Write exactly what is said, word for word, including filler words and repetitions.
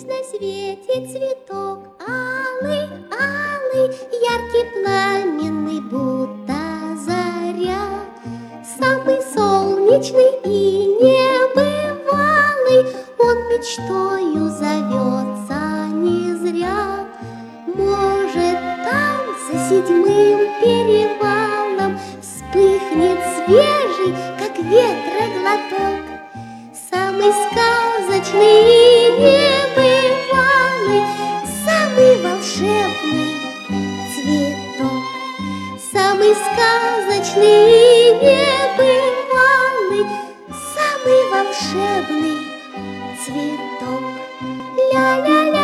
Есть на свете цветок алый, алый, яркий, пламенный, будто заря, самый солнечный и небывалый, он мечтою зовется не зря. Может, там за седьмым перевалом вспыхнет свежий, как ветра, глоток, самый сказочный и небывалый, самый волшебный цветок. Самый сказочный и небывалый, самый волшебный цветок. Ля-ля-ля.